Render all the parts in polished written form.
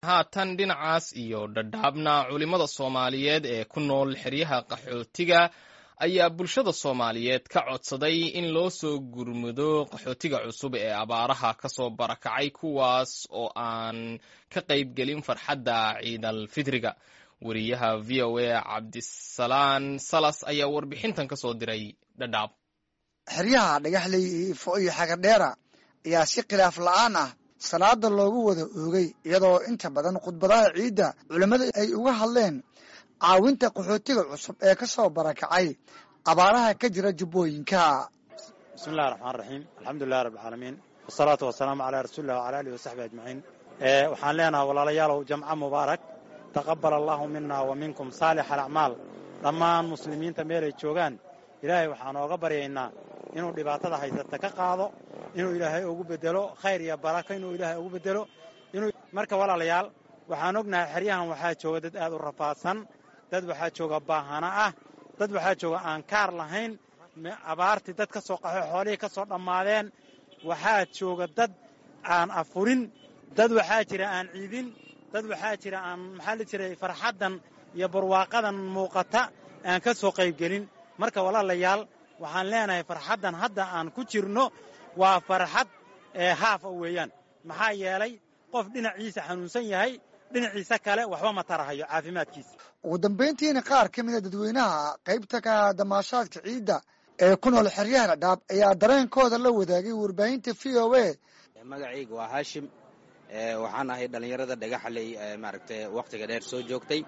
haatan dhinacaas iyo dhadhaabna culimmada Soomaaliyeed ee ku nool xeryaha qaxootiga ayaa bulshada Soomaaliyeed ka codsaday in loo soo gurmudo qaxootiga cusub ee abaaraha ka soo barakacay kuwaas oo aan ka qaybgelin farxadda Ciidal Fitriga. Wariyaha VOA Cabdisalaan Salas ayaa warbixintan ka soo diray Dhadhaab. Xeryaha Dhagaxley iyo Xagadheera ayaa si khilaaf la'aan ah salaada loogu wada oogay iyadoo inta badan khudbadaha ciida culimada ay uga hadleen caawinta qaxootiga cusub ee ka soo barakacay abaaraha ka jira jubbooyinka. Bismillahir Rahmaanir Rahiim. Alxamdulillahi rabbil caalamiin. Wassalatu wassalamu ala rasuulillahi wa ala alihi wa sahbihi ajmaciin. Waxaan leenahay walaalayaal jamca mubaarak. Taqabbal Allahu minna wa minkum saalihal a'maal. Dhammaan muslimiinta meel ay joogaan Ilaahay waxaan ooga baryaynaa inuu dhibaatada haysata ka qaado, inuu Ilaahay ugu bedelo khayr iyo barako, inuu Ilaahay ugu bedelo inuu marka walaalayaal waxaan ognahay xeryahan waxaa jooga dad aad u rafaadsan, dad waxaa jooga baahana ah, dad waxaa jooga aan kaar lahayn, abaartii dad ka soo qaxay xoolihii ka soo dhammaadeen, waxaa jooga dad aan afurin, dad waxaa jira aan ciidin, dad waxaa jira aan maxaa la jiray farxadan iyo barwaaqadan muuqata aan ka soo qaybgelin. marka walaalayaal waxaan leenahay farxadan hadda aan ku jirno waa farxad haaf weeyaan, maxaa yeelay qof dhinaciisa xanuunsan yahay dhinaciisa kale waxba ma tarahayo caafimaadkiisa. ugu dambeyntiina qaar ka mid ah dadweynaha qaybta ka damaashaadka ciida ee ku nool xeryaha Dhadhaab ayaa dareenkooda la wadaagay warbaahinta VOA. magacaygu waa Hashim, waxaan ahay dhalinyarada Dhagaxley maaragtay waqtiga dheer soo joogtay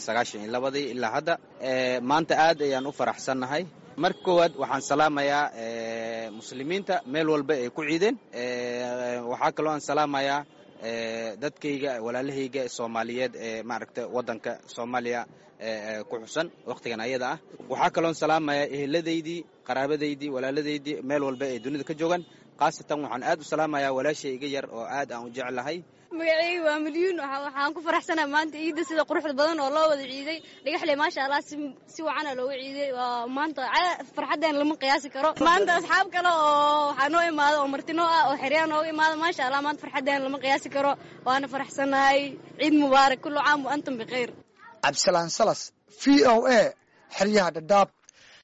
92 ilaa hadda. maanta aad ayaan u faraxsanahay. marka koowaad waxaan salaamayaa muslimiinta meel walba ay ku ciideen. waxaa kaloo aan salaamayaa dadkayga walaalahayga Soomaaliyeed ee maaragtay wadanka Soomaaliya ku xusan waqtigan ayada ah. waxaa kaloo aan salaamayaa eheladaydii, qaraabadaydii, walaaladeydii meel walba ay dunida ka joogan. qaasatan waxaan aad u salaamayaa walaashay iga yar oo aad aan u jecelahay. magacaygu waa Milyuun. waxaan ku faraxsanahay maanta ciida sida quruxda badan oo loo wada ciiday Dhagaxley. maasha Allah si wacan looga ciiday. waa maanta farxadeen lama qiyaasi karo. maanta asxaab kale oo waxaa noo imaado oo martino ah oo xeryaha nooga imaado. maasha Allah maanta farxadeen lama qiyaasi karo. waana faraxsanahay. ciid mubaarak, kullu caam wa antum bikhayr. Cabdisalaan Salas, VOA, xeryaha Dhadhaab.